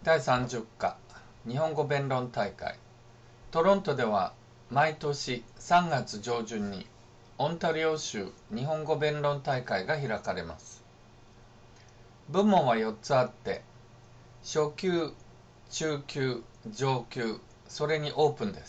第30課日本語弁論大会。トロントでは毎年3月上旬にオンタリオ州日本語弁論大会が開かれます。部門は4つあって、初級、中級、上級、それにオープンです。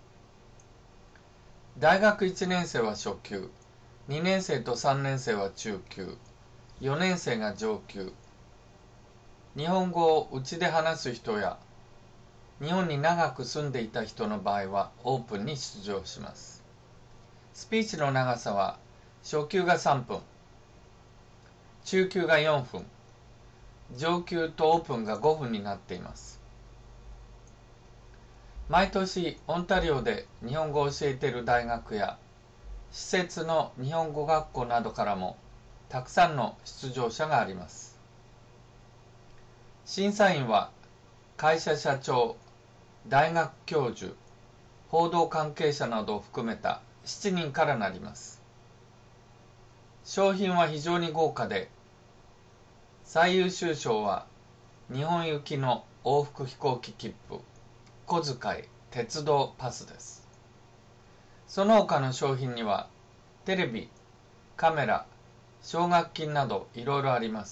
大学1年生は初級、2年生と3年生は中級、4年生が上級。日本語をうちで話す人や日本に長く住んでいた人の場合はオープンに出場します。スピーチの長さは初級が3分、中級が4分、上級とオープンが5分になっています。毎年オンタリオで日本語を教えている大学や施設の日本語学校などからもたくさんの出場者があります。審査員は会社社長、大学教授、報道関係者などを含めた7人からなります。賞品は非常に豪華で、最優秀賞は日本行きの往復飛行機切符、小遣い、鉄道パスです。その他の賞品にはテレビ、カメラ、奨学金などいろいろあります。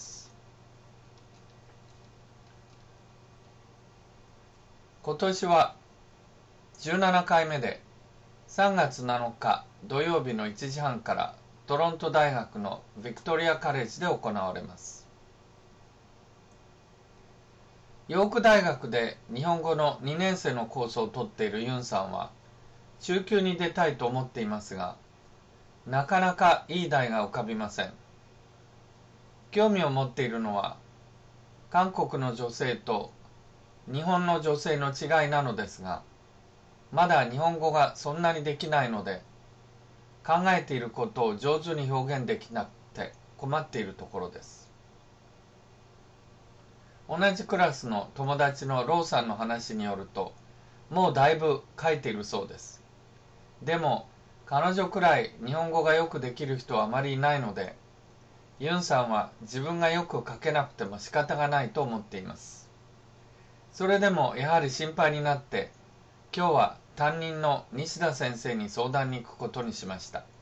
今年は17回目で3月7日土曜日の1時半からトロント大学のビクトリアカレッジで行われます。ヨーク大学で日本語の2年生のコースを取っているユンさんは中級に出たいと思っていますが、なかなかいい題が浮かびません。興味を持っているのは韓国の女性と日本の女性の違いなのですが、まだ日本語がそんなにできないので、考えていることを上手に表現できなくて困っているところです。同じクラスの友達のローさんの話によると、もうだいぶ書いているそうです。でも、彼女くらい日本語がよくできる人はあまりいないので、ユンさんは自分がよく書けなくても仕方がないと思っています。それでもやはり心配になって、今日は担任の西田先生に相談に行くことにしました。